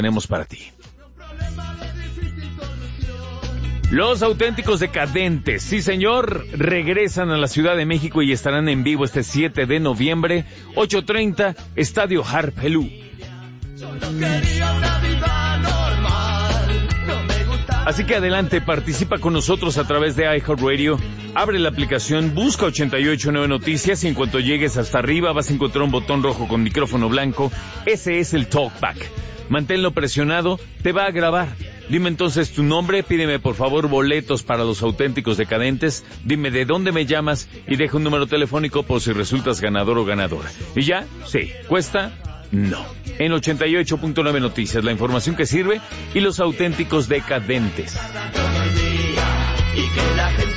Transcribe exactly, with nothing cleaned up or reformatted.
tenemos para ti. Los Auténticos Decadentes, sí señor, regresan a la Ciudad de México y estarán en vivo este siete de noviembre, ocho treinta, Estadio Harpelú. Así que adelante, participa con nosotros a través de iHeartRadio, abre la aplicación, busca ochenta y ocho nueve Noticias y en cuanto llegues hasta arriba vas a encontrar un botón rojo con micrófono blanco, ese es el Talkback. Manténlo presionado, te va a grabar. Dime entonces tu nombre, pídeme por favor boletos para Los Auténticos Decadentes, dime de dónde me llamas y deja un número telefónico por si resultas ganador o ganadora. ¿Y ya? Sí. ¿Cuesta? No. En ochenta y ocho punto nueve Noticias, la información que sirve y Los Auténticos Decadentes.